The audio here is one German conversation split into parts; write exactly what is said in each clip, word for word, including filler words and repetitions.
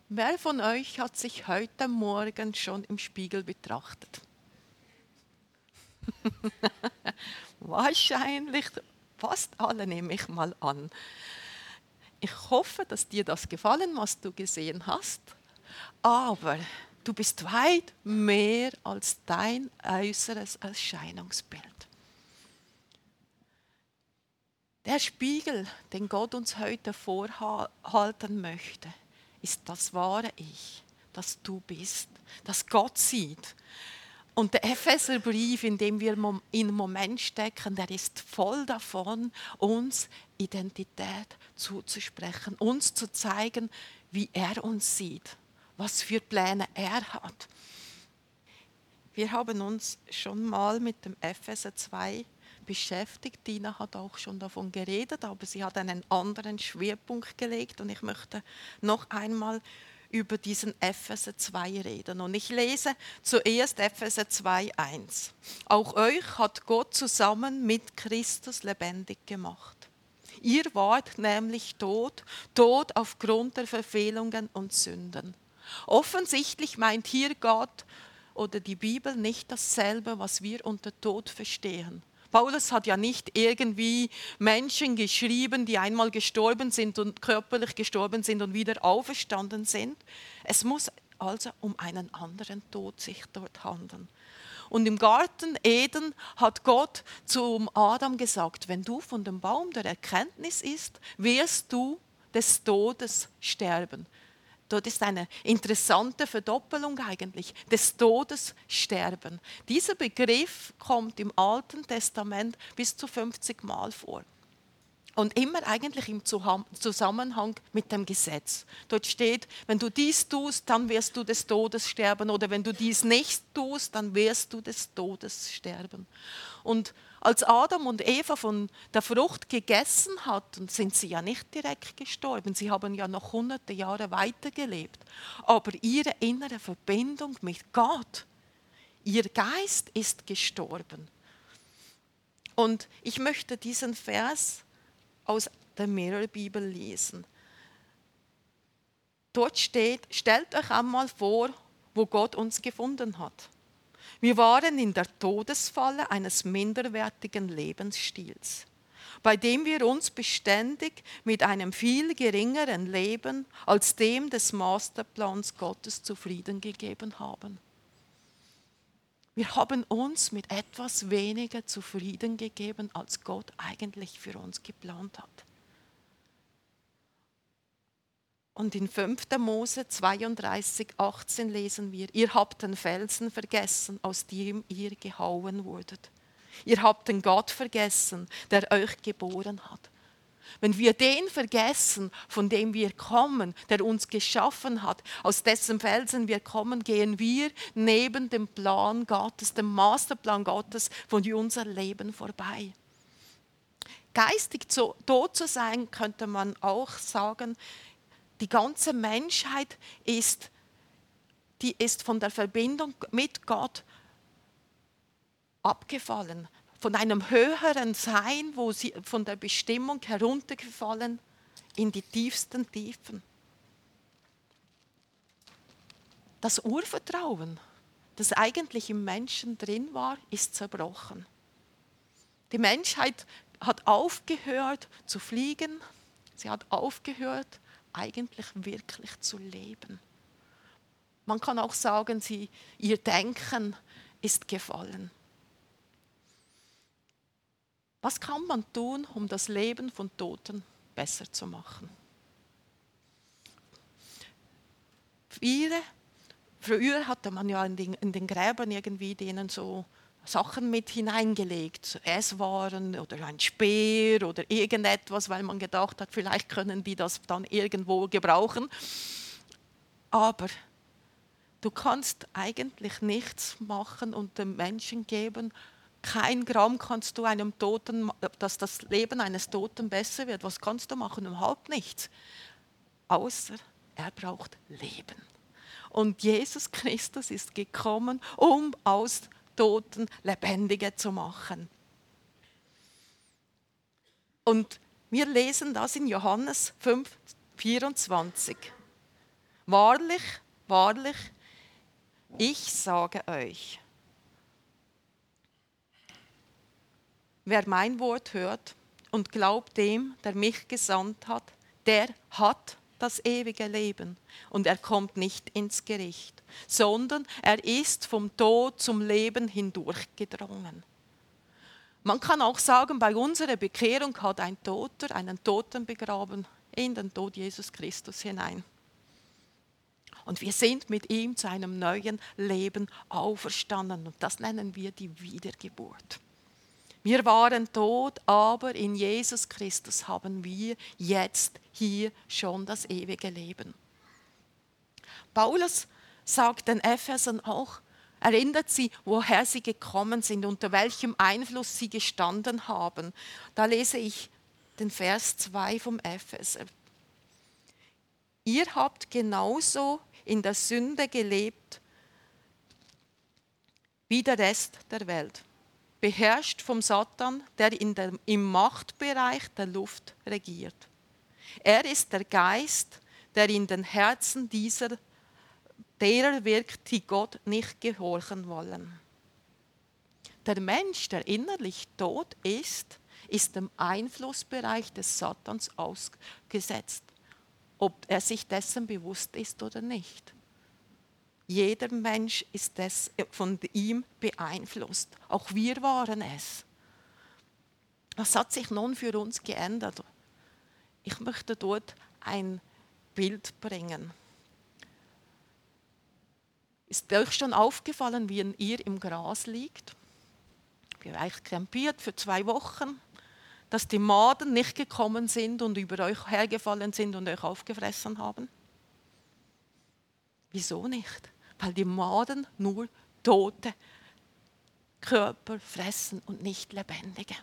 Wer von euch hat sich heute Morgen schon im Spiegel betrachtet? Wahrscheinlich fast alle, nehme ich mal an. Ich hoffe, dass dir das gefallen, was du gesehen hast, aber du bist weit mehr als dein äußeres Erscheinungsbild. Der Spiegel, den Gott uns heute vorhalten möchte, ist das wahre Ich, das du bist, das Gott sieht. Und der Epheserbrief, in dem wir im Moment stecken, der ist voll davon, uns Identität zuzusprechen, uns zu zeigen, wie er uns sieht, was für Pläne er hat. Wir haben uns schon mal mit dem Epheser zwei beschäftigt. Dina hat auch schon davon geredet, aber sie hat einen anderen Schwerpunkt gelegt und ich möchte noch einmal über diesen Epheser zwei reden. Und ich lese zuerst Epheser zwei eins. Auch euch hat Gott zusammen mit Christus lebendig gemacht. Ihr wart nämlich tot, tot aufgrund der Verfehlungen und Sünden. Offensichtlich meint hier Gott oder die Bibel nicht dasselbe, was wir unter Tod verstehen. Paulus hat ja nicht irgendwie Menschen geschrieben, die einmal gestorben sind und körperlich gestorben sind und wieder auferstanden sind. Es muss also um einen anderen Tod sich dort handeln. Und im Garten Eden hat Gott zum Adam gesagt, wenn du von dem Baum der Erkenntnis isst, wirst du des Todes sterben. Dort ist eine interessante Verdoppelung eigentlich, des Todes sterben. Dieser Begriff kommt im Alten Testament bis zu fünfzig Mal vor. Und immer eigentlich im Zusammenhang mit dem Gesetz. Dort steht, wenn du dies tust, dann wirst du des Todes sterben. Oder wenn du dies nicht tust, dann wirst du des Todes sterben. Und als Adam und Eva von der Frucht gegessen hatten, sind sie ja nicht direkt gestorben. Sie haben ja noch hunderte Jahre weitergelebt. Aber ihre innere Verbindung mit Gott, ihr Geist ist gestorben. Und ich möchte diesen Vers aus der Mirrorbibel lesen. Dort steht, stellt euch einmal vor, wo Gott uns gefunden hat. Wir waren in der Todesfalle eines minderwertigen Lebensstils, bei dem wir uns beständig mit einem viel geringeren Leben als dem des Masterplans Gottes zufrieden gegeben haben. Wir haben uns mit etwas weniger zufrieden gegeben, als Gott eigentlich für uns geplant hat. Und in fünfter Mose zweiunddreißig, achtzehn lesen wir, ihr habt den Felsen vergessen, aus dem ihr gehauen wurdet. Ihr habt den Gott vergessen, der euch geboren hat. Wenn wir den vergessen, von dem wir kommen, der uns geschaffen hat, aus dessen Felsen wir kommen, gehen wir neben dem Plan Gottes, dem Masterplan Gottes von unser Leben vorbei. Geistig tot zu sein, könnte man auch sagen, die ganze Menschheit ist, die ist von der Verbindung mit Gott abgefallen. Von einem höheren Sein, wo sie von der Bestimmung heruntergefallen in die tiefsten Tiefen. Das Urvertrauen, das eigentlich im Menschen drin war, ist zerbrochen. Die Menschheit hat aufgehört zu fliegen, sie hat aufgehört, eigentlich wirklich zu leben. Man kann auch sagen, sie, ihr Denken ist gefallen. Was kann man tun, um das Leben von Toten besser zu machen? Viele, früher hatte man ja in den, in den Gräbern irgendwie denen so Sachen mit hineingelegt, Esswaren oder ein Speer oder irgendetwas, weil man gedacht hat, vielleicht können die das dann irgendwo gebrauchen. Aber du kannst eigentlich nichts machen und dem Menschen geben. Kein Gramm kannst du einem Toten, dass das Leben eines Toten besser wird. Was kannst du machen? Überhaupt nichts. Außer er braucht Leben. Und Jesus Christus ist gekommen, um aus Toten Lebendige zu machen. Und wir lesen das in Johannes fünf, vierundzwanzig. Wahrlich, wahrlich, ich sage euch, wer mein Wort hört und glaubt dem, der mich gesandt hat, der hat das ewige Leben und er kommt nicht ins Gericht, sondern er ist vom Tod zum Leben hindurchgedrungen. Man kann auch sagen, bei unserer Bekehrung hat ein Toter einen Toten begraben in den Tod Jesus Christus hinein. Und wir sind mit ihm zu einem neuen Leben auferstanden. Und das nennen wir die Wiedergeburt. Wir waren tot, aber in Jesus Christus haben wir jetzt hier schon das ewige Leben. Paulus sagt den Ephesern auch, erinnert sie, woher sie gekommen sind, unter welchem Einfluss sie gestanden haben. Da lese ich den Vers zwei vom Epheser. Ihr habt genauso in der Sünde gelebt wie der Rest der Welt, beherrscht vom Satan, der, in der im Machtbereich der Luft regiert. Er ist der Geist, der in den Herzen dieser, derer wirkt, die Gott nicht gehorchen wollen. Der Mensch, der innerlich tot ist, ist dem Einflussbereich des Satans ausgesetzt, ob er sich dessen bewusst ist oder nicht. Jeder Mensch ist des, von ihm beeinflusst. Auch wir waren es. Was hat sich nun für uns geändert? Ich möchte dort ein Bild bringen. Ist euch schon aufgefallen, wie ihr im Gras liegt? Vielleicht campiert für zwei Wochen, dass die Maden nicht gekommen sind und über euch hergefallen sind und euch aufgefressen haben? Wieso nicht? Weil die Maden nur tote Körper fressen und nicht lebendige.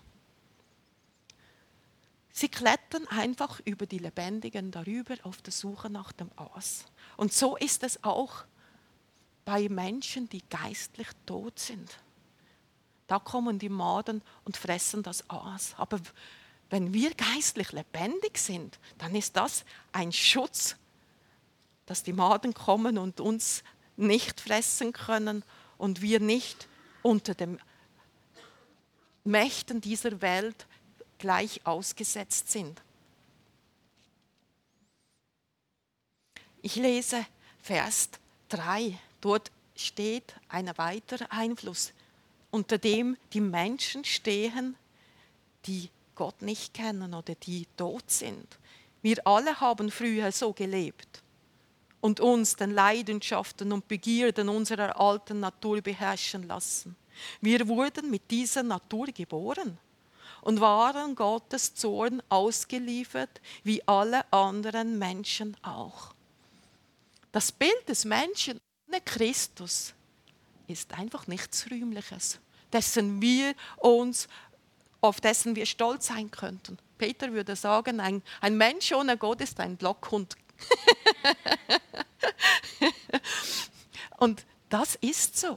Sie klettern einfach über die Lebendigen darüber auf der Suche nach dem Aas. Und so ist es auch bei Menschen, die geistlich tot sind. Da kommen die Maden und fressen das Aas. Aber wenn wir geistlich lebendig sind, dann ist das ein Schutz, dass die Maden kommen und uns nicht fressen können und wir nicht unter den Mächten dieser Welt gleich ausgesetzt sind. Ich lese Vers drei. Dort steht ein weiterer Einfluss, unter dem die Menschen stehen, die Gott nicht kennen oder die tot sind. Wir alle haben früher so gelebt und uns den Leidenschaften und Begierden unserer alten Natur beherrschen lassen. Wir wurden mit dieser Natur geboren und waren Gottes Zorn ausgeliefert, wie alle anderen Menschen auch. Das Bild des Menschen ohne Christus ist einfach nichts Rühmliches, dessen wir uns, auf dessen wir stolz sein könnten. Peter würde sagen, ein, ein Mensch ohne Gott ist ein Blockhund. Und das ist so.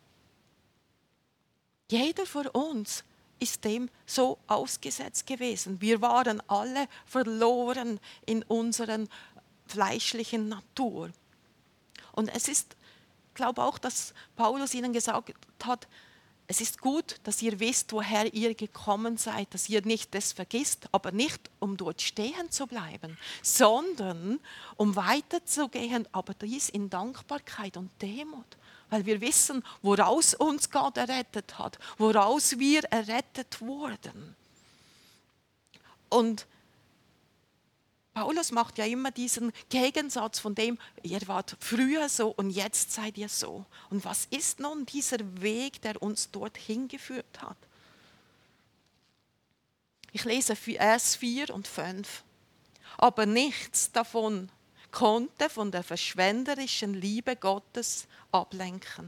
Jeder von uns ist dem so ausgesetzt gewesen. Wir waren alle verloren in unserer fleischlichen Natur. Und es ist, ich glaube auch, dass Paulus ihnen gesagt hat, es ist gut, dass ihr wisst, woher ihr gekommen seid, dass ihr nicht das vergisst, aber nicht, um dort stehen zu bleiben, sondern um weiterzugehen, aber dies in Dankbarkeit und Demut. Weil wir wissen, woraus uns Gott errettet hat, woraus wir errettet wurden. Und Paulus macht ja immer diesen Gegensatz von dem, ihr wart früher so und jetzt seid ihr so. Und was ist nun dieser Weg, der uns dorthin geführt hat? Ich lese Vers vier und fünf. Aber nichts davon konnte von der verschwenderischen Liebe Gottes ablenken.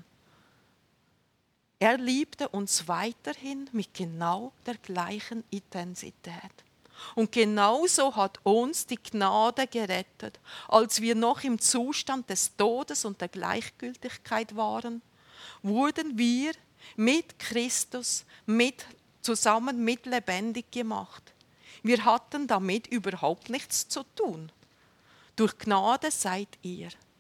Er liebte uns weiterhin mit genau der gleichen Intensität. Und genauso hat uns die Gnade gerettet, als wir noch im Zustand des Todes und der Gleichgültigkeit waren, wurden wir mit Christus mit, zusammen mit lebendig gemacht. Wir hatten damit überhaupt nichts zu tun. Durch Gnade seid ihr.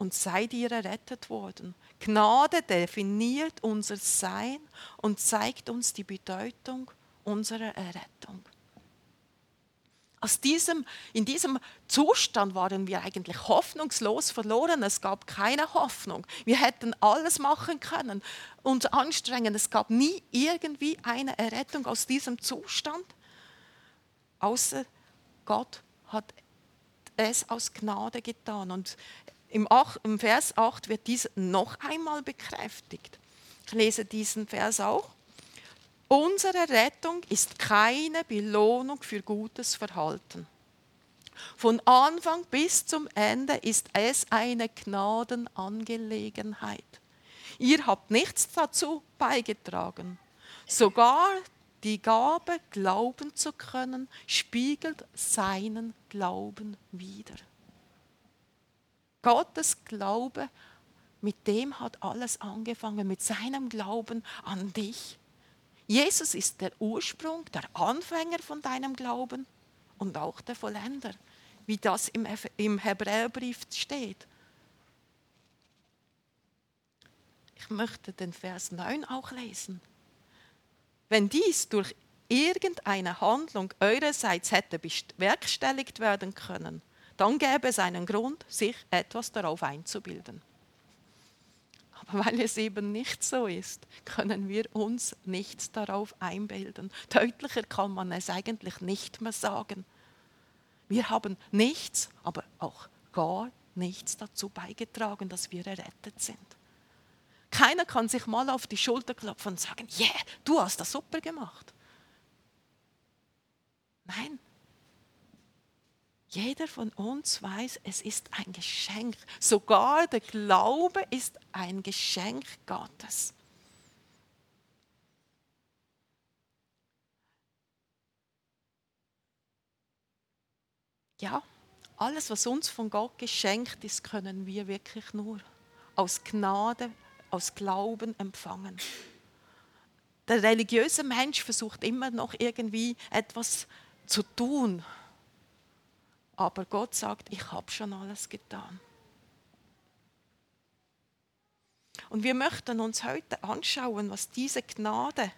und seid ihr errettet worden. Gnade definiert unser Sein und zeigt uns die Bedeutung unserer Errettung. Aus diesem, in diesem Zustand waren wir eigentlich hoffnungslos verloren. Es gab keine Hoffnung. Wir hätten alles machen können, uns anstrengen. Es gab nie irgendwie eine Errettung aus diesem Zustand, außer Gott hat es aus Gnade getan. Und im, im Vers acht wird dies noch einmal bekräftigt. Ich lese diesen Vers auch. Unsere Rettung ist keine Belohnung für gutes Verhalten. Von Anfang bis zum Ende ist es eine Gnadenangelegenheit. Ihr habt nichts dazu beigetragen. Sogar die Gabe, glauben zu können, spiegelt seinen Glauben wider. Gottes Glaube, mit dem hat alles angefangen, mit seinem Glauben an dich. Jesus ist der Ursprung, der Anfänger von deinem Glauben und auch der Vollender, wie das im, im Hebräerbrief steht. Ich möchte den Vers neun auch lesen. Wenn dies durch irgendeine Handlung eurerseits hätte bewerkstelligt werden können, dann gäbe es einen Grund, sich etwas darauf einzubilden. Aber weil es eben nicht so ist, können wir uns nichts darauf einbilden. Deutlicher kann man es eigentlich nicht mehr sagen. Wir haben nichts, aber auch gar nichts dazu beigetragen, dass wir errettet sind. Keiner kann sich mal auf die Schulter klopfen und sagen, yeah, du hast das super gemacht. Nein. Jeder von uns weiß, es ist ein Geschenk. Sogar der Glaube ist ein Geschenk Gottes. Ja, alles, was uns von Gott geschenkt ist, können wir wirklich nur aus Gnade, aus Glauben empfangen. Der religiöse Mensch versucht immer noch irgendwie etwas zu tun. Aber Gott sagt, ich habe schon alles getan. Und wir möchten uns heute anschauen, was diese Gnade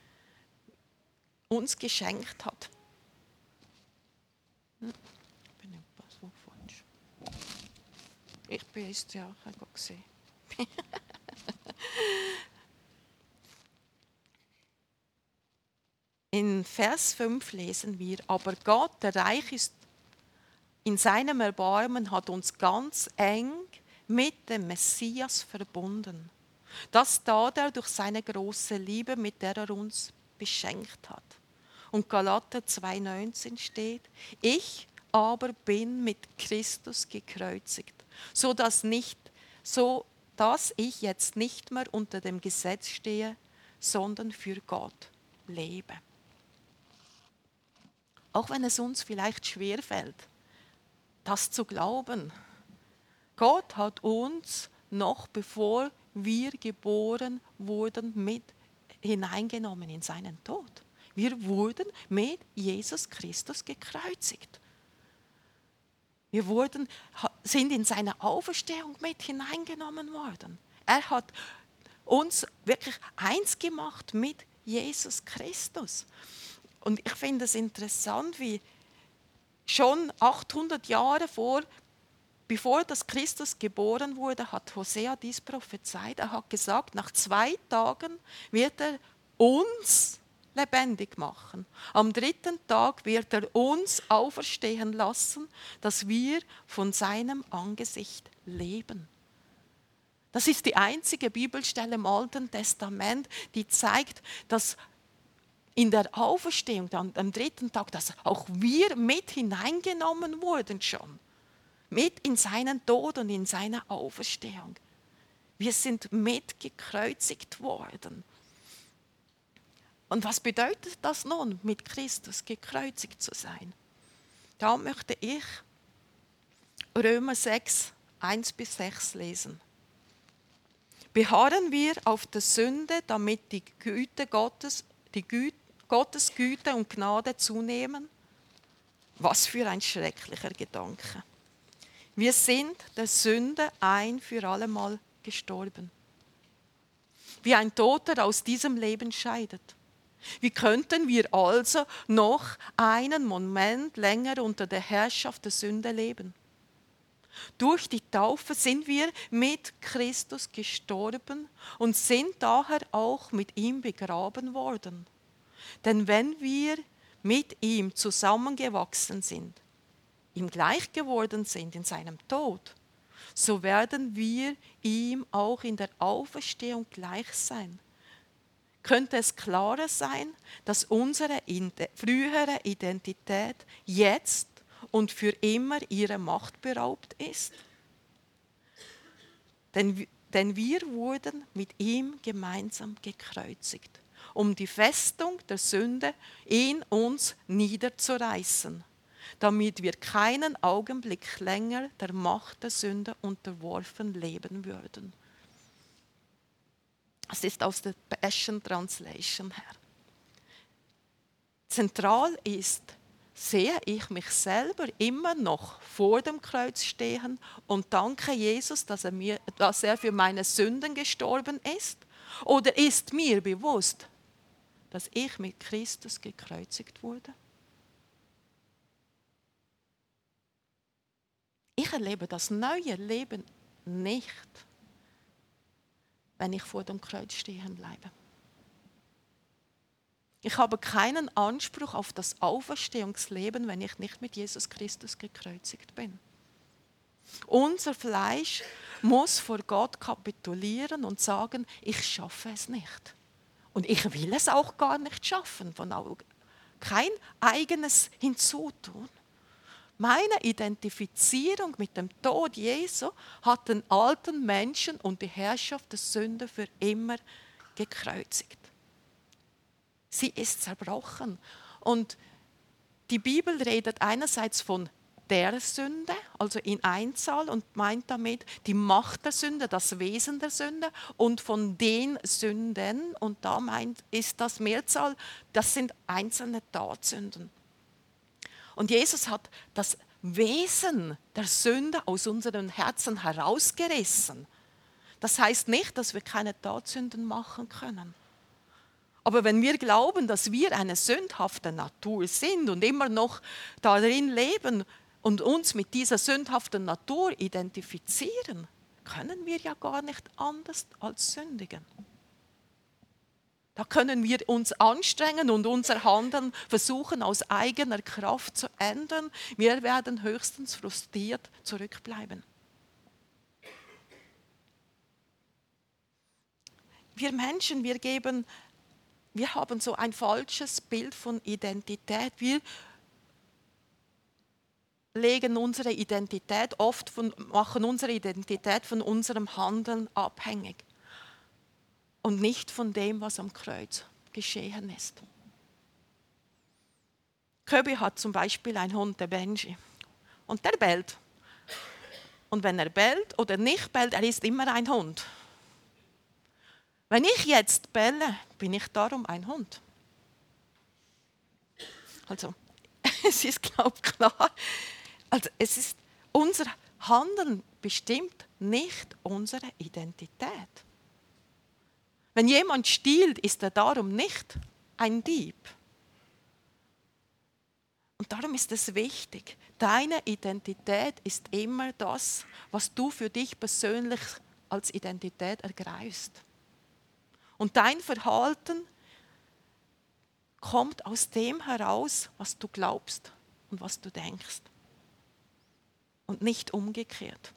uns geschenkt hat. Hm, ich bin etwas so falsch. Ich bin es ja, ich habe gesehen. In Vers fünf lesen wir, aber Gott, der reich ist in seinem Erbarmen, hat uns ganz eng mit dem Messias verbunden. Das tat er durch seine große Liebe, mit der er uns beschenkt hat. Und Galater zwei neunzehn steht, ich aber bin mit Christus gekreuzigt, so dass, nicht, so dass ich jetzt nicht mehr unter dem Gesetz stehe, sondern für Gott lebe. Auch wenn es uns vielleicht schwerfällt, das zu glauben. Gott hat uns noch bevor wir geboren wurden mit hineingenommen in seinen Tod. Wir wurden mit Jesus Christus gekreuzigt. Wir wurden, sind in seine Auferstehung mit hineingenommen worden. Er hat uns wirklich eins gemacht mit Jesus Christus. Und ich finde es interessant, wie schon achthundert Jahre vor, bevor das Christus geboren wurde, hat Hosea dies prophezeit. Er hat gesagt, nach zwei Tagen wird er uns lebendig machen. Am dritten Tag wird er uns auferstehen lassen, dass wir von seinem Angesicht leben. Das ist die einzige Bibelstelle im Alten Testament, die zeigt, dass in der Auferstehung, am dritten Tag, dass auch wir mit hineingenommen wurden schon. Mit in seinen Tod und in seine Auferstehung. Wir sind mit gekreuzigt worden. Und was bedeutet das nun, mit Christus gekreuzigt zu sein? Da möchte ich Römer sechs, eins bis sechs lesen. Beharren wir auf der Sünde, damit die Güte Gottes, die Güte Gottes Güte und Gnade zunehmen? Was für ein schrecklicher Gedanke. Wir sind der Sünde ein für allemal gestorben. Wie ein Toter aus diesem Leben scheidet. Wie könnten wir also noch einen Moment länger unter der Herrschaft der Sünde leben? Durch die Taufe sind wir mit Christus gestorben und sind daher auch mit ihm begraben worden. Denn wenn wir mit ihm zusammengewachsen sind, ihm gleich geworden sind in seinem Tod, so werden wir ihm auch in der Auferstehung gleich sein. Könnte es klarer sein, dass unsere frühere Identität jetzt und für immer ihrer Macht beraubt ist? Denn, denn wir wurden mit ihm gemeinsam gekreuzigt, um die Festung der Sünde in uns niederzureißen, damit wir keinen Augenblick länger der Macht der Sünde unterworfen leben würden. Es ist aus der Passion Translation her. Zentral ist, sehe ich mich selber immer noch vor dem Kreuz stehen und danke Jesus, dass er, mir, dass er für meine Sünden gestorben ist? Oder ist mir bewusst, dass ich mit Christus gekreuzigt wurde? Ich erlebe das neue Leben nicht, wenn ich vor dem Kreuz stehen bleibe. Ich habe keinen Anspruch auf das Auferstehungsleben, wenn ich nicht mit Jesus Christus gekreuzigt bin. Unser Fleisch muss vor Gott kapitulieren und sagen, ich schaffe es nicht. Und ich will es auch gar nicht schaffen, von kein eigenes Hinzutun. Meine Identifizierung mit dem Tod Jesu hat den alten Menschen und die Herrschaft der Sünde für immer gekreuzigt. Sie ist zerbrochen. Und die Bibel redet einerseits von der Sünde, also in Einzahl, und meint damit die Macht der Sünde, das Wesen der Sünde, und von den Sünden, und da meint, ist das Mehrzahl, das sind einzelne Tatsünden. Und Jesus hat das Wesen der Sünde aus unseren Herzen herausgerissen. Das heißt nicht, dass wir keine Tatsünden machen können. Aber wenn wir glauben, dass wir eine sündhafte Natur sind und immer noch darin leben und uns mit dieser sündhaften Natur identifizieren, können wir ja gar nicht anders als sündigen. Da können wir uns anstrengen und unser Handeln versuchen, aus eigener Kraft zu ändern. Wir werden höchstens frustriert zurückbleiben. Wir Menschen, wir geben, wir haben so ein falsches Bild von Identität. Wir legen unsere Identität oft von, machen unsere Identität von unserem Handeln abhängig. Und nicht von dem, was am Kreuz geschehen ist. Köbi hat zum Beispiel einen Hund, der Benji. Und der bellt. Und wenn er bellt oder nicht bellt, er ist immer ein Hund. Wenn ich jetzt belle, bin ich darum ein Hund. Also, es ist, glaube ich, klar. Also, es ist, unser Handeln bestimmt nicht unsere Identität. Wenn jemand stiehlt, ist er darum nicht ein Dieb. Und darum ist es wichtig, deine Identität ist immer das, was du für dich persönlich als Identität ergreifst. Und dein Verhalten kommt aus dem heraus, was du glaubst und was du denkst. Und nicht umgekehrt.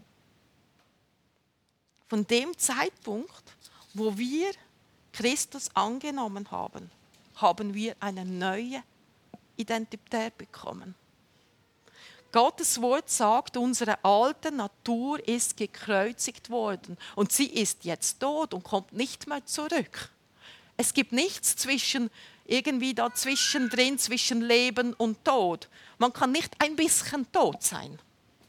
Von dem Zeitpunkt, wo wir Christus angenommen haben, haben wir eine neue Identität bekommen. Gottes Wort sagt, unsere alte Natur ist gekreuzigt worden und sie ist jetzt tot und kommt nicht mehr zurück. Es gibt nichts zwischen, irgendwie dazwischen drin, zwischen Leben und Tod. Man kann nicht ein bisschen tot sein.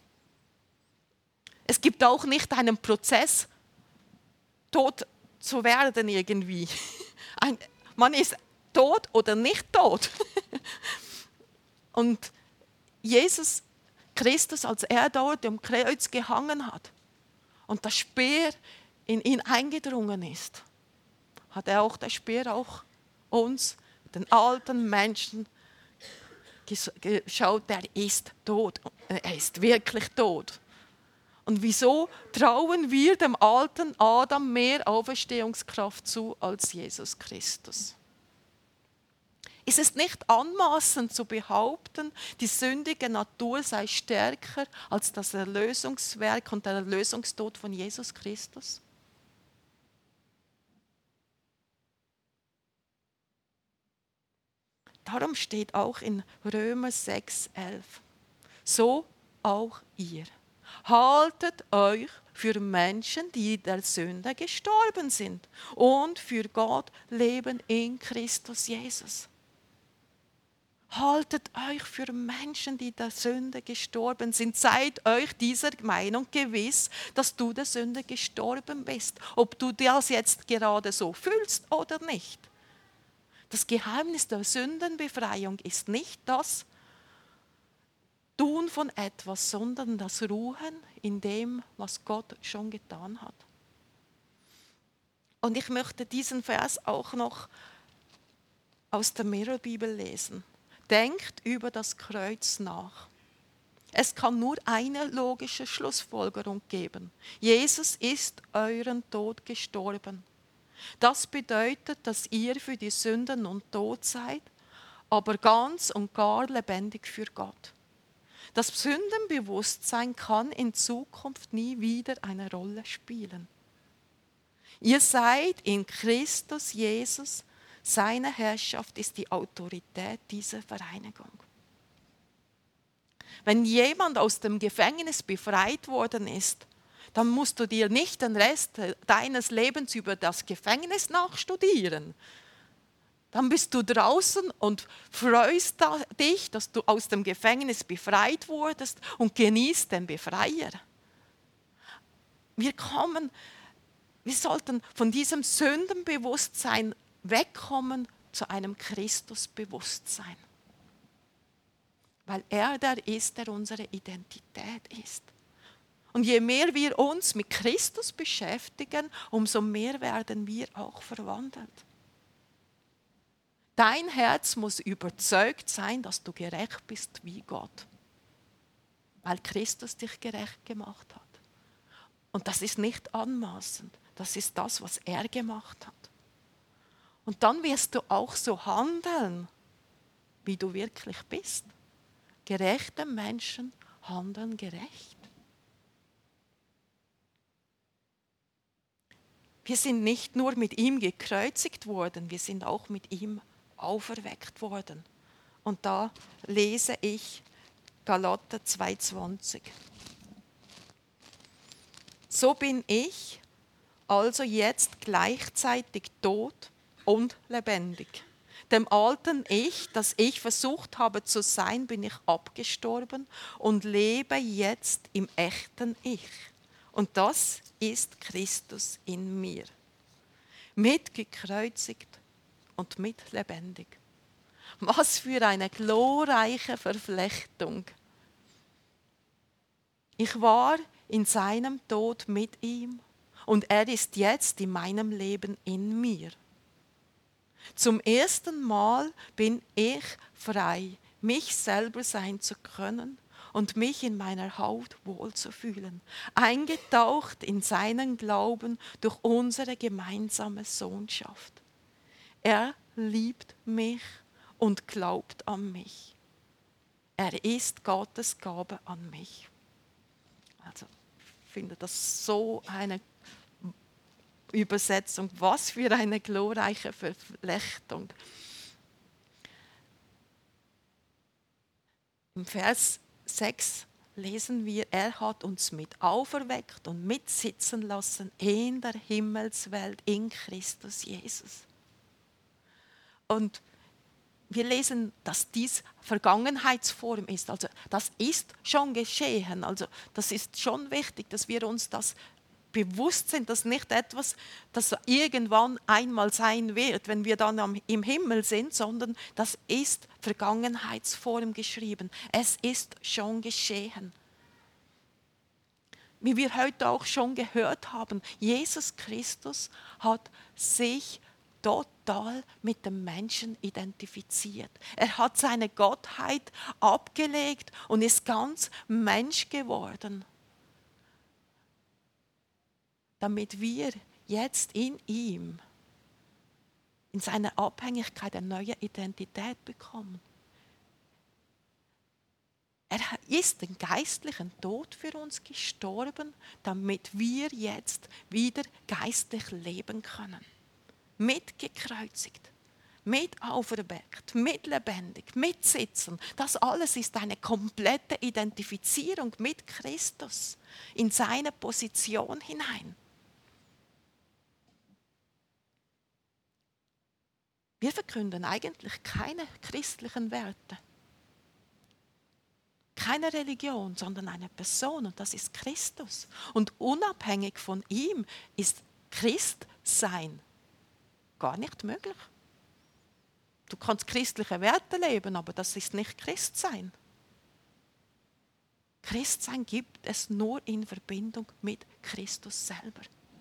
Es gibt auch nicht einen Prozess, tot zu werden irgendwie. Ein, man ist tot oder nicht tot. Und Jesus Christus, als er dort am Kreuz gehangen hat und das Speer in ihn eingedrungen ist, hat er auch der Speer auch uns, den alten Menschen, geschaut, der ist tot. Er ist wirklich tot. Und wieso trauen wir dem alten Adam mehr Auferstehungskraft zu als Jesus Christus? Ist es nicht anmaßend zu behaupten, die sündige Natur sei stärker als das Erlösungswerk und der Erlösungstod von Jesus Christus? Darum steht auch in Römer sechs, elf, so auch ihr. Haltet euch für Menschen, die der Sünde gestorben sind und für Gott leben in Christus Jesus. Haltet euch für Menschen, die der Sünde gestorben sind. Seid euch dieser Meinung gewiss, dass du der Sünde gestorben bist. Ob du das jetzt gerade so fühlst oder nicht. Das Geheimnis der Sündenbefreiung ist nicht das Tun von etwas, sondern das Ruhen in dem, was Gott schon getan hat. Und ich möchte diesen Vers auch noch aus der Mirrorbibel lesen. Denkt über das Kreuz nach. Es kann nur eine logische Schlussfolgerung geben. Jesus ist euren Tod gestorben. Das bedeutet, dass ihr für die Sünden und tot seid, aber ganz und gar lebendig für Gott. Das Sündenbewusstsein kann in Zukunft nie wieder eine Rolle spielen. Ihr seid in Christus Jesus, seine Herrschaft ist die Autorität dieser Vereinigung. Wenn jemand aus dem Gefängnis befreit worden ist, dann musst du dir nicht den Rest deines Lebens über das Gefängnis nachstudieren. Dann bist du draußen und freust dich, dass du aus dem Gefängnis befreit wurdest und genießt den Befreier. Wir kommen, wir sollten von diesem Sündenbewusstsein wegkommen zu einem Christusbewusstsein. Weil er der ist, der unsere Identität ist. Und je mehr wir uns mit Christus beschäftigen, umso mehr werden wir auch verwandelt. Dein Herz muss überzeugt sein, dass du gerecht bist wie Gott. Weil Christus dich gerecht gemacht hat. Und das ist nicht anmaßend. Das ist das, was er gemacht hat. Und dann wirst du auch so handeln, wie du wirklich bist. Gerechte Menschen handeln gerecht. Wir sind nicht nur mit ihm gekreuzigt worden, wir sind auch mit ihm auferweckt worden. Und da lese ich Galater zwei zwanzig. So bin ich also jetzt gleichzeitig tot und lebendig. Dem alten Ich, das ich versucht habe zu sein, bin ich abgestorben und lebe jetzt im echten Ich. Und das ist Christus in mir. Mitgekreuzigt und mitlebendig. Was für eine glorreiche Verflechtung. Ich war in seinem Tod mit ihm und er ist jetzt in meinem Leben in mir. Zum ersten Mal bin ich frei, mich selber sein zu können und mich in meiner Haut wohlzufühlen, eingetaucht in seinen Glauben durch unsere gemeinsame Sohnschaft. Er liebt mich und glaubt an mich. Er ist Gottes Gabe an mich. Also, ich finde das so eine Übersetzung. Was für eine glorreiche Verflechtung. Im Vers sechs lesen wir, er hat uns mit auferweckt und mitsitzen lassen in der Himmelswelt in Christus Jesus. Und wir lesen, dass dies Vergangenheitsform ist. Also das ist schon geschehen. Also das ist schon wichtig, dass wir uns das bewusst sind, dass nicht etwas, das irgendwann einmal sein wird, wenn wir dann am, im Himmel sind, sondern das ist Vergangenheitsform geschrieben. Es ist schon geschehen. Wie wir heute auch schon gehört haben, Jesus Christus hat sich total mit dem Menschen identifiziert. Er hat seine Gottheit abgelegt und ist ganz Mensch geworden, damit wir jetzt in ihm, in seiner Abhängigkeit, eine neue Identität bekommen. Er ist den geistlichen Tod für uns gestorben, damit wir jetzt wieder geistlich leben können. Mitgekreuzigt, mit auferweckt, mit lebendig, mit sitzen. Das alles ist eine komplette Identifizierung mit Christus in seine Position hinein. Wir verkünden eigentlich keine christlichen Werte. Keine Religion, sondern eine Person, und das ist Christus. Und unabhängig von ihm ist Christsein gar nicht möglich. Du kannst christliche Werte leben, aber das ist nicht Christsein. Christsein gibt es nur in Verbindung mit Christus selber.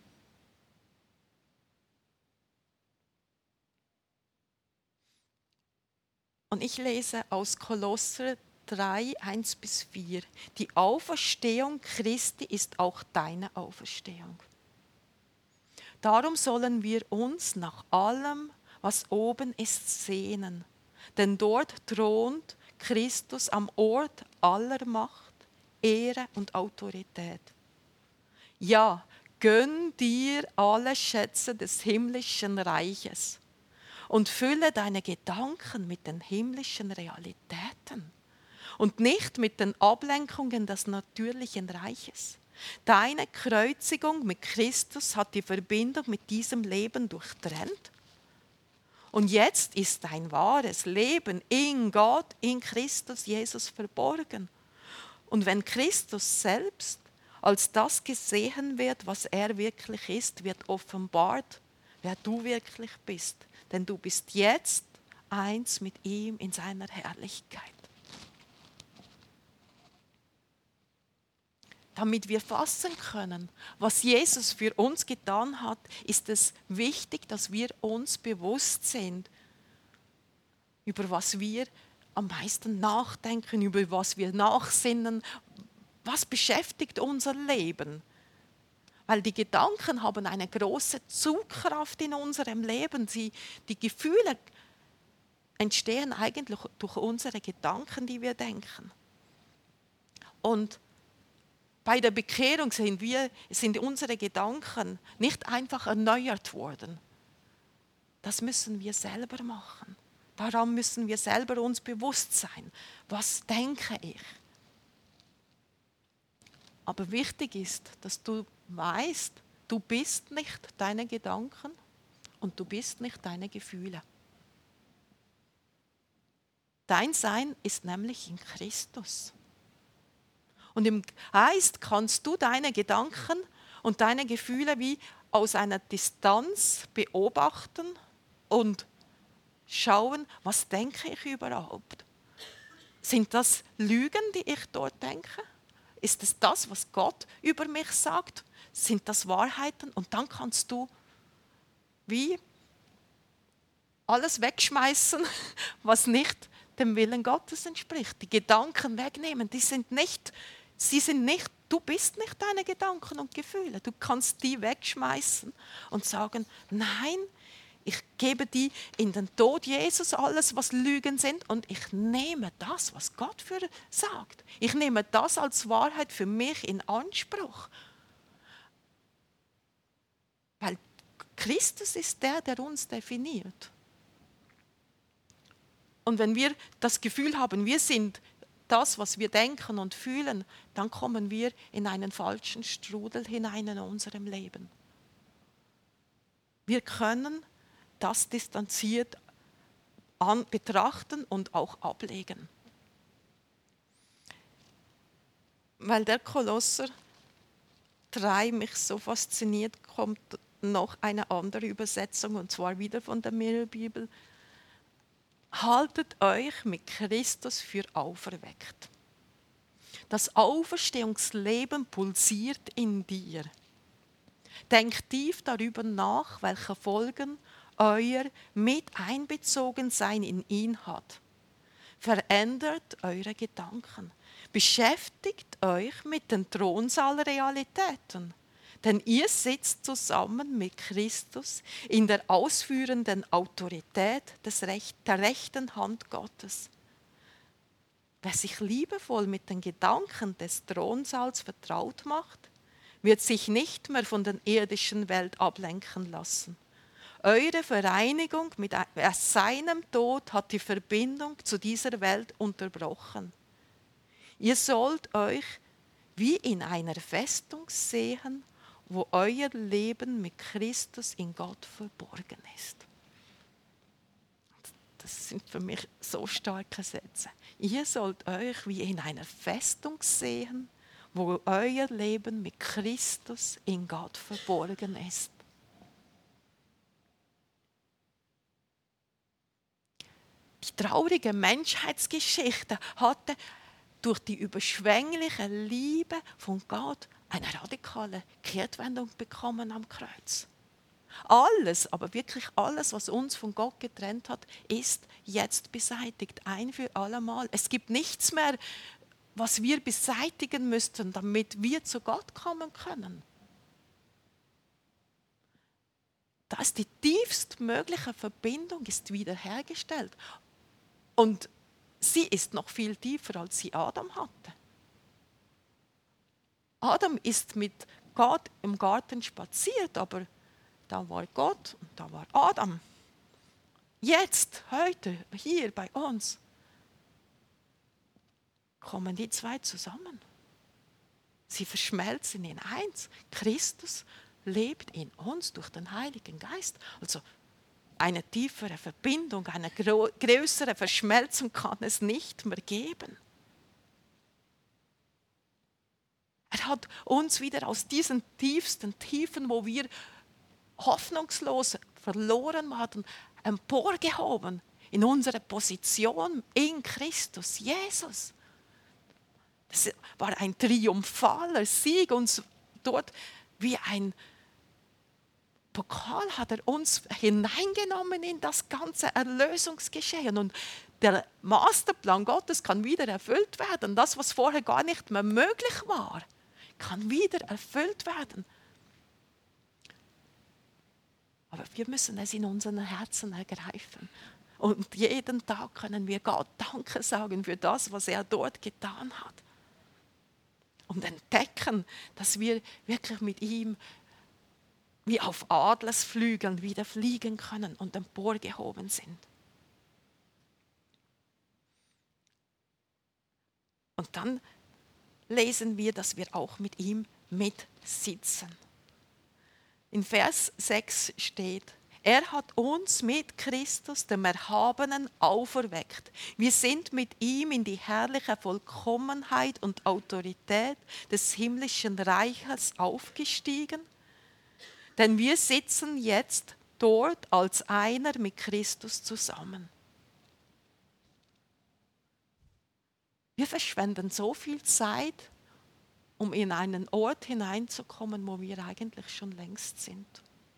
Und ich lese aus Kolosser drei, eins bis vier. Die Auferstehung Christi ist auch deine Auferstehung. Darum sollen wir uns nach allem, was oben ist, sehnen. Denn dort thront Christus am Ort aller Macht, Ehre und Autorität. Ja, gönn dir alle Schätze des himmlischen Reiches und fülle deine Gedanken mit den himmlischen Realitäten und nicht mit den Ablenkungen des natürlichen Reiches. Deine Kreuzigung mit Christus hat die Verbindung mit diesem Leben durchtrennt. Und jetzt ist dein wahres Leben in Gott, in Christus Jesus verborgen. Und wenn Christus selbst als das gesehen wird, was er wirklich ist, wird offenbart, wer du wirklich bist. Denn du bist jetzt eins mit ihm in seiner Herrlichkeit. Damit wir fassen können, was Jesus für uns getan hat, ist es wichtig, dass wir uns bewusst sind, über was wir am meisten nachdenken, über was wir nachsinnen, was beschäftigt unser Leben. Weil die Gedanken haben eine große Zugkraft in unserem Leben. Sie, die Gefühle entstehen eigentlich durch unsere Gedanken, die wir denken. Und bei der Bekehrung sind, wir, sind unsere Gedanken nicht einfach erneuert worden. Das müssen wir selber machen. Daran müssen wir selber uns bewusst sein. Was denke ich? Aber wichtig ist, dass du weißt, du bist nicht deine Gedanken und du bist nicht deine Gefühle. Dein Sein ist nämlich in Christus. Und im Geist kannst du deine Gedanken und deine Gefühle wie aus einer Distanz beobachten und schauen, was denke ich überhaupt? Sind das Lügen, die ich dort denke? Ist es das, was Gott über mich sagt? Sind das Wahrheiten? Und dann kannst du wie alles wegschmeißen, was nicht dem Willen Gottes entspricht. Die Gedanken wegnehmen, die sind nicht, sie sind nicht, du bist nicht deine Gedanken und Gefühle. Du kannst die wegschmeißen und sagen, nein, ich gebe die in den Tod Jesus, alles, was Lügen sind, und ich nehme das, was Gott für sagt. Ich nehme das als Wahrheit für mich in Anspruch. Weil Christus ist der, der uns definiert. Und wenn wir das Gefühl haben, wir sind das, was wir denken und fühlen, dann kommen wir in einen falschen Strudel hinein in unserem Leben. Wir können das distanziert an, betrachten und auch ablegen. Weil der Kolosser drei mich so fasziniert, kommt noch eine andere Übersetzung, und zwar wieder von der Mittelbibel. Haltet euch mit Christus für auferweckt. Das Auferstehungsleben pulsiert in dir. Denkt tief darüber nach, welche Folgen euer Miteinbezogensein in ihn hat. Verändert eure Gedanken. Beschäftigt euch mit den Thronsaalrealitäten. Denn ihr sitzt zusammen mit Christus in der ausführenden Autorität des Recht, der rechten Hand Gottes. Wer sich liebevoll mit den Gedanken des Thronsaals vertraut macht, wird sich nicht mehr von der irdischen Welt ablenken lassen. Eure Vereinigung mit seinem Tod hat die Verbindung zu dieser Welt unterbrochen. Ihr sollt euch wie in einer Festung sehen, wo euer Leben mit Christus in Gott verborgen ist. Das sind für mich so starke Sätze. Ihr sollt euch wie in einer Festung sehen, wo euer Leben mit Christus in Gott verborgen ist. Die traurige Menschheitsgeschichte hatte durch die überschwängliche Liebe von Gott eine radikale Kehrtwendung bekommen am Kreuz. Alles, aber wirklich alles, was uns von Gott getrennt hat, ist jetzt beseitigt, ein für allemal. Es gibt nichts mehr, was wir beseitigen müssten, damit wir zu Gott kommen können. Das die tiefstmögliche Verbindung ist wiederhergestellt. Und sie ist noch viel tiefer, als sie Adam hatte. Adam ist mit Gott im Garten spaziert, aber da war Gott und da war Adam. Jetzt, heute, hier bei uns, kommen die zwei zusammen. Sie verschmelzen in eins. Christus lebt in uns durch den Heiligen Geist. Also eine tiefere Verbindung, eine größere Verschmelzung kann es nicht mehr geben. Er hat uns wieder aus diesen tiefsten Tiefen, wo wir hoffnungslos verloren waren, emporgehoben in unsere Position in Christus Jesus. Das war ein triumphaler Sieg, uns dort wie ein Pokal hat er uns hineingenommen in das ganze Erlösungsgeschehen. Und der Masterplan Gottes kann wieder erfüllt werden. Das, was vorher gar nicht mehr möglich war, kann wieder erfüllt werden. Aber wir müssen es in unseren Herzen ergreifen. Und jeden Tag können wir Gott Danke sagen für das, was er dort getan hat. Und entdecken, dass wir wirklich mit ihm wie auf Adlersflügeln wieder fliegen können und emporgehoben sind. Und dann lesen wir, dass wir auch mit ihm mitsitzen. In Vers sechs steht: Er hat uns mit Christus, dem Erhabenen, auferweckt. Wir sind mit ihm in die herrliche Vollkommenheit und Autorität des himmlischen Reiches aufgestiegen. Denn wir sitzen jetzt dort als einer mit Christus zusammen. Wir verschwenden so viel Zeit, um in einen Ort hineinzukommen, wo wir eigentlich schon längst sind.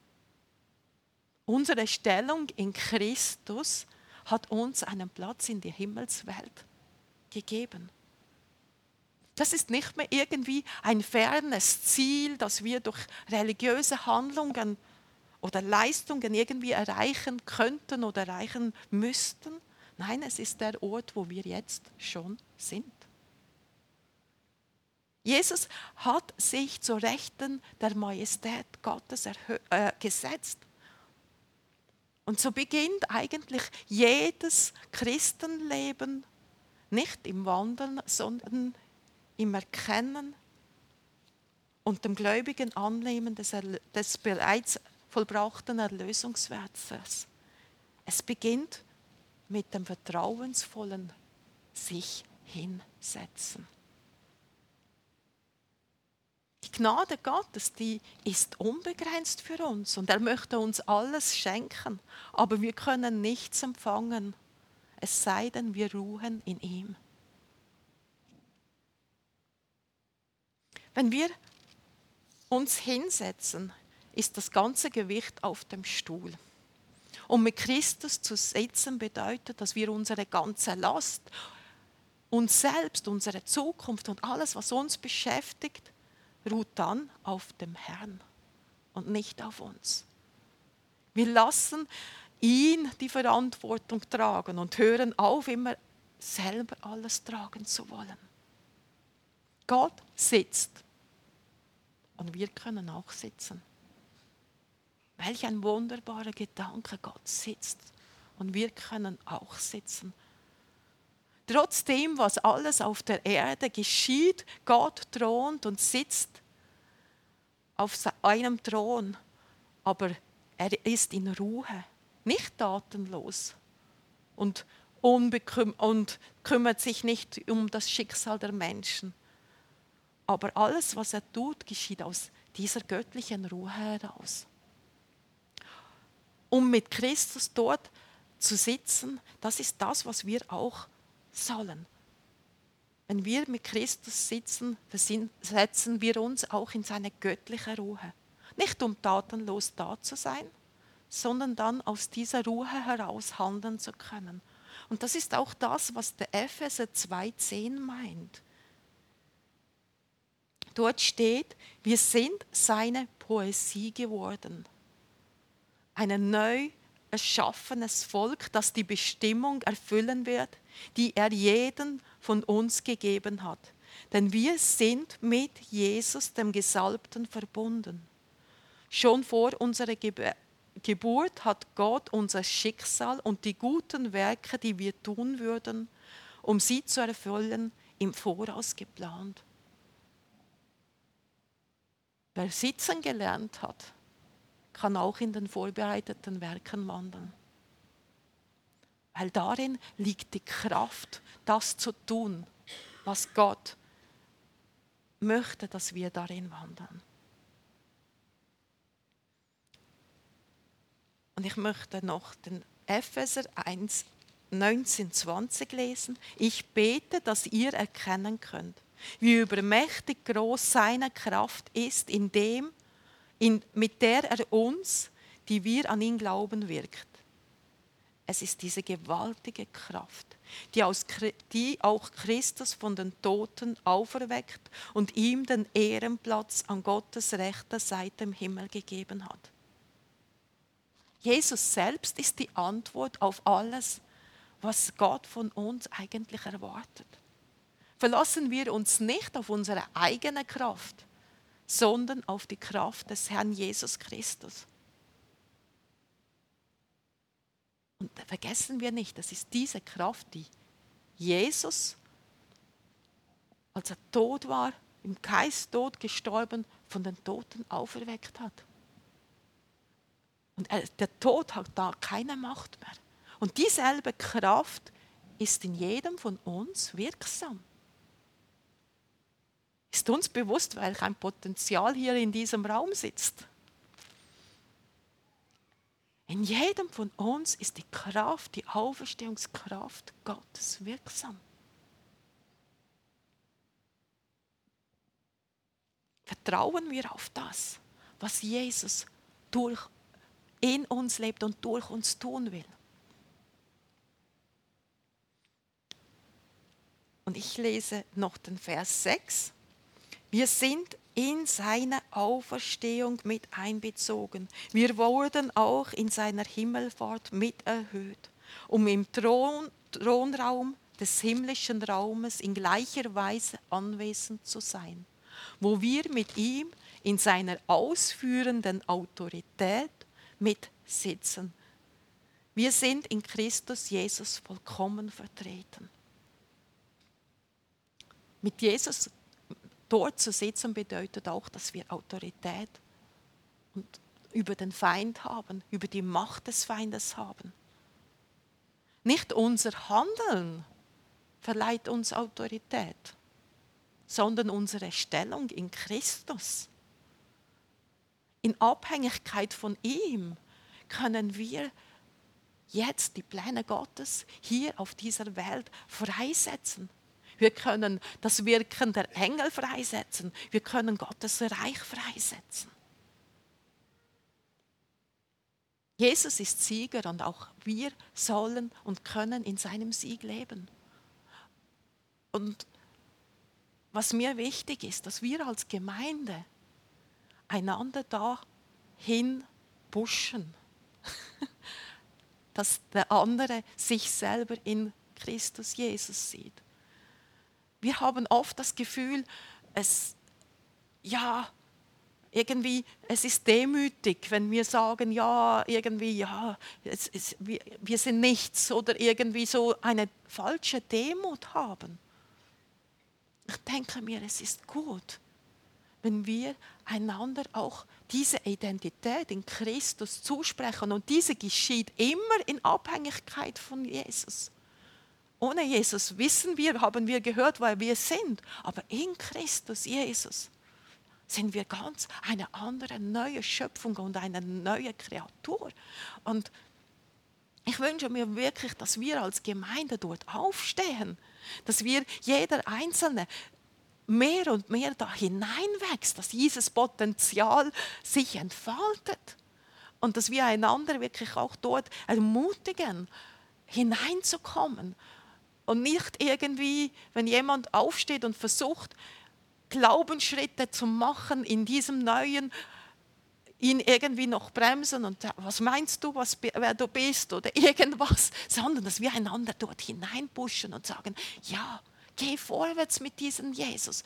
Unsere Stellung in Christus hat uns einen Platz in der Himmelswelt gegeben. Das ist nicht mehr irgendwie ein fernes Ziel, das wir durch religiöse Handlungen oder Leistungen irgendwie erreichen könnten oder erreichen müssten. Nein, es ist der Ort, wo wir jetzt schon sind. Jesus hat sich zur Rechten der Majestät Gottes erhö- äh, gesetzt. Und so beginnt eigentlich jedes Christenleben nicht im Wandeln, sondern im Erkennen und dem gläubigen Annehmen des, Erl- des bereits vollbrachten Erlösungswerkes. Es beginnt mit dem vertrauensvollen sich hinsetzen. Die Gnade Gottes, die ist unbegrenzt für uns und er möchte uns alles schenken, aber wir können nichts empfangen, es sei denn, wir ruhen in ihm. Wenn wir uns hinsetzen, ist das ganze Gewicht auf dem Stuhl. Und mit Christus zu sitzen bedeutet, dass wir unsere ganze Last, uns selbst, unsere Zukunft und alles, was uns beschäftigt, ruht dann auf dem Herrn und nicht auf uns. Wir lassen ihn die Verantwortung tragen und hören auf, immer selber alles tragen zu wollen. Gott sitzt und wir können auch sitzen. Welch ein wunderbarer Gedanke, Gott sitzt und wir können auch sitzen. Trotzdem, was alles auf der Erde geschieht, Gott thront und sitzt auf einem Thron, aber er ist in Ruhe, nicht tatenlos und, unbeküm- und kümmert sich nicht um das Schicksal der Menschen. Aber alles, was er tut, geschieht aus dieser göttlichen Ruhe heraus. Um mit Christus dort zu sitzen, das ist das, was wir auch sollen. Wenn wir mit Christus sitzen, versetzen wir uns auch in seine göttliche Ruhe. Nicht um tatenlos da zu sein, sondern dann aus dieser Ruhe heraus handeln zu können. Und das ist auch das, was der Epheser zwei zehn meint. Dort steht, wir sind seine Poesie geworden. Ein neu erschaffenes Volk, das die Bestimmung erfüllen wird, die er jedem von uns gegeben hat. Denn wir sind mit Jesus, dem Gesalbten, verbunden. Schon vor unserer Ge- Geburt hat Gott unser Schicksal und die guten Werke, die wir tun würden, um sie zu erfüllen, im Voraus geplant. Wer sitzen gelernt hat, kann auch in den vorbereiteten Werken wandeln. Weil darin liegt die Kraft, das zu tun, was Gott möchte, dass wir darin wandeln. Und ich möchte noch den Epheser eins, neunzehn, zwanzig lesen. Ich bete, dass ihr erkennen könnt, wie übermächtig groß seine Kraft ist, in dem, in, mit der er uns, die wir an ihn glauben, wirkt. Es ist diese gewaltige Kraft, die, aus, die auch Christus von den Toten auferweckt und ihm den Ehrenplatz an Gottes rechter Seite im Himmel gegeben hat. Jesus selbst ist die Antwort auf alles, was Gott von uns eigentlich erwartet. Verlassen wir uns nicht auf unsere eigene Kraft, sondern auf die Kraft des Herrn Jesus Christus. Und vergessen wir nicht, das ist diese Kraft, die Jesus, als er tot war, im Geisttod gestorben, von den Toten auferweckt hat. Und er, der Tod hat da keine Macht mehr. Und dieselbe Kraft ist in jedem von uns wirksam. Ist uns bewusst, welch ein Potenzial hier in diesem Raum sitzt? In jedem von uns ist die Kraft, die Auferstehungskraft Gottes wirksam. Vertrauen wir auf das, was Jesus durch, in uns lebt und durch uns tun will. Und ich lese noch den Vers sechs. Wir sind in seine Auferstehung mit einbezogen. Wir wurden auch in seiner Himmelfahrt mit erhöht, um im Thron, Thronraum des himmlischen Raumes in gleicher Weise anwesend zu sein, wo wir mit ihm in seiner ausführenden Autorität mitsitzen. Wir sind in Christus Jesus vollkommen vertreten. Mit Jesus dort zu sitzen bedeutet auch, dass wir Autorität und über den Feind haben, über die Macht des Feindes haben. Nicht unser Handeln verleiht uns Autorität, sondern unsere Stellung in Christus. In Abhängigkeit von ihm können wir jetzt die Pläne Gottes hier auf dieser Welt freisetzen. Wir können das Wirken der Engel freisetzen. Wir können Gottes Reich freisetzen. Jesus ist Sieger und auch wir sollen und können in seinem Sieg leben. Und was mir wichtig ist, dass wir als Gemeinde einander dahin pushen, dass der andere sich selber in Christus Jesus sieht. Wir haben oft das Gefühl, es, ja, irgendwie, es ist demütig, wenn wir sagen, ja, irgendwie, ja, es, es, wir, wir sind nichts oder irgendwie so eine falsche Demut haben. Ich denke mir, es ist gut, wenn wir einander auch diese Identität in Christus zusprechen. Und diese geschieht immer in Abhängigkeit von Jesus. Ohne Jesus wissen wir, haben wir gehört, wer wir sind. Aber in Christus Jesus sind wir ganz eine andere, neue Schöpfung und eine neue Kreatur. Und ich wünsche mir wirklich, dass wir als Gemeinde dort aufstehen, dass wir jeder Einzelne mehr und mehr da hineinwächst, dass dieses Potenzial sich entfaltet und dass wir einander wirklich auch dort ermutigen, hineinzukommen und nicht irgendwie, wenn jemand aufsteht und versucht, Glaubensschritte zu machen in diesem Neuen, ihn irgendwie noch bremsen und was meinst du, was, wer du bist oder irgendwas, sondern dass wir einander dort hineinpushen und sagen, ja, geh vorwärts mit diesem Jesus.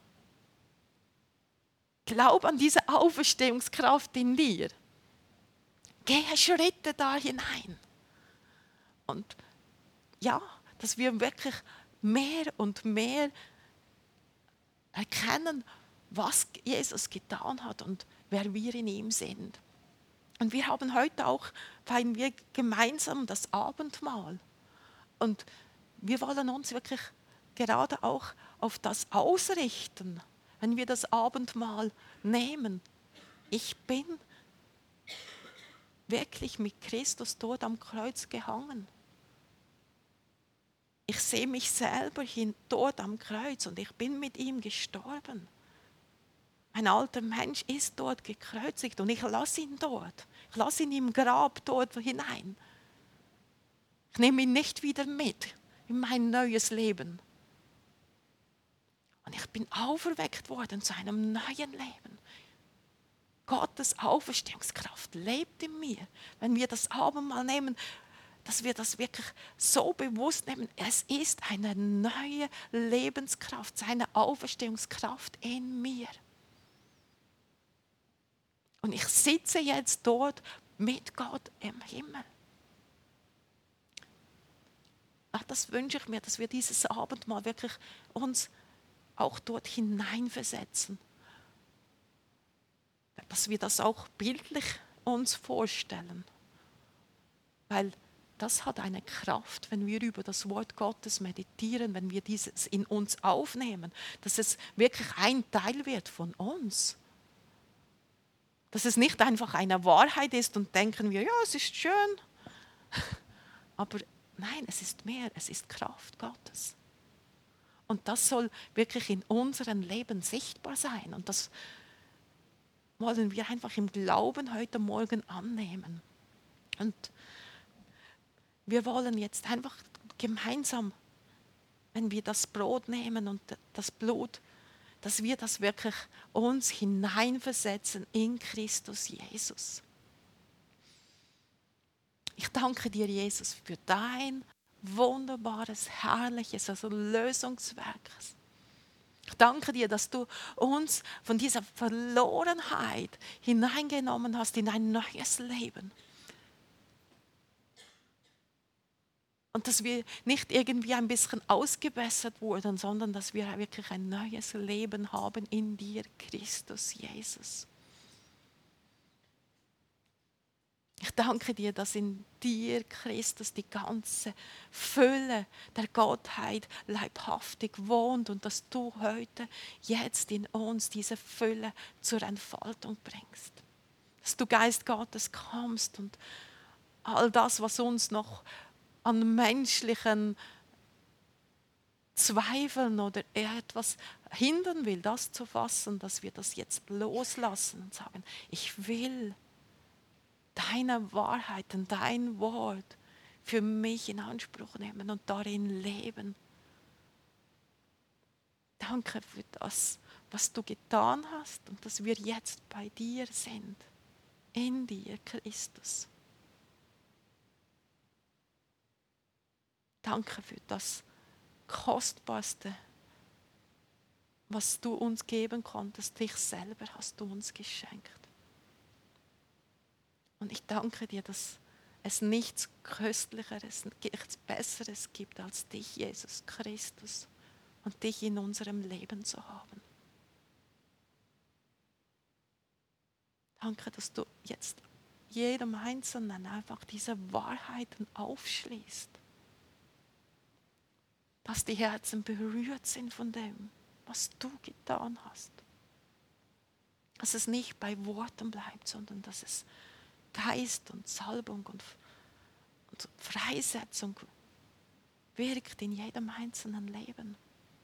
Glaub an diese Auferstehungskraft in dir. Gehe Schritte da hinein. Und ja, dass wir wirklich mehr und mehr erkennen, was Jesus getan hat und wer wir in ihm sind. Und wir haben heute auch, feiern wir gemeinsam das Abendmahl. Und wir wollen uns wirklich gerade auch auf das ausrichten, wenn wir das Abendmahl nehmen. Ich bin wirklich mit Christus dort am Kreuz gehangen. Ich sehe mich selber hin, dort am Kreuz und ich bin mit ihm gestorben. Ein alter Mensch ist dort gekreuzigt und ich lasse ihn dort. Ich lasse ihn im Grab dort hinein. Ich nehme ihn nicht wieder mit in mein neues Leben. Und ich bin auferweckt worden zu einem neuen Leben. Gottes Auferstehungskraft lebt in mir. Wenn wir das Abendmahl nehmen, dass wir das wirklich so bewusst nehmen. Es ist eine neue Lebenskraft, seine Auferstehungskraft in mir. Und ich sitze jetzt dort mit Gott im Himmel. Ach, das wünsche ich mir, dass wir dieses Abendmahl wirklich uns auch dort hineinversetzen. Dass wir das auch bildlich uns vorstellen. Weil das hat eine Kraft, wenn wir über das Wort Gottes meditieren, wenn wir dieses in uns aufnehmen, dass es wirklich ein Teil wird von uns. Dass es nicht einfach eine Wahrheit ist und denken wir, ja, es ist schön. Aber nein, es ist mehr, es ist Kraft Gottes. Und das soll wirklich in unserem Leben sichtbar sein. Und das wollen wir einfach im Glauben heute Morgen annehmen. Und wir wollen jetzt einfach gemeinsam, wenn wir das Brot nehmen und das Blut, dass wir das wirklich uns hineinversetzen in Christus Jesus. Ich danke dir, Jesus, für dein wunderbares, herrliches, also Lösungswerk. Ich danke dir, dass du uns von dieser Verlorenheit hineingenommen hast in ein neues Leben. Und dass wir nicht irgendwie ein bisschen ausgebessert wurden, sondern dass wir wirklich ein neues Leben haben in dir, Christus Jesus. Ich Ich danke dir, dass in dir, Christus, die ganze Fülle der Gottheit leibhaftig wohnt und dass du heute, jetzt in uns diese Fülle zur Entfaltung bringst. Dass du, Geist Gottes, kommst und all das, was uns noch an menschlichen Zweifeln oder etwas hindern will, das zu fassen, dass wir das jetzt loslassen und sagen, ich will deine Wahrheiten, dein Wort für mich in Anspruch nehmen und darin leben. Danke für das, was du getan hast und dass wir jetzt bei dir sind, in dir, Christus. Danke für das Kostbarste, was du uns geben konntest. Dich selber hast du uns geschenkt. Und ich danke dir, dass es nichts Köstlicheres, nichts Besseres gibt, als dich, Jesus Christus, und dich in unserem Leben zu haben. Danke, dass du jetzt jedem Einzelnen einfach diese Wahrheiten aufschließt. Dass die Herzen berührt sind von dem, was du getan hast. Dass es nicht bei Worten bleibt, sondern dass es Geist und Salbung und, und Freisetzung wirkt in jedem einzelnen Leben.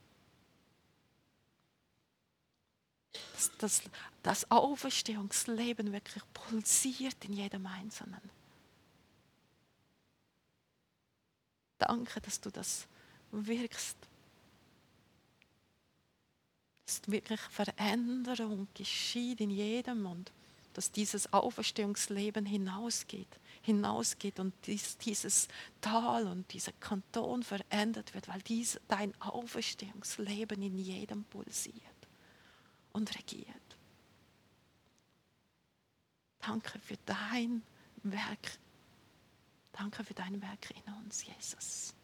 Dass das, das Auferstehungsleben wirklich pulsiert in jedem Einzelnen. Danke, dass du das wirkst. Dass wirklich Veränderung geschieht in jedem und dass dieses Auferstehungsleben hinausgeht, hinausgeht und dies, dieses Tal und dieser Kanton verändert wird, weil dies, dein Auferstehungsleben in jedem pulsiert und regiert. Danke für dein Werk. Danke für dein Werk in uns, Jesus.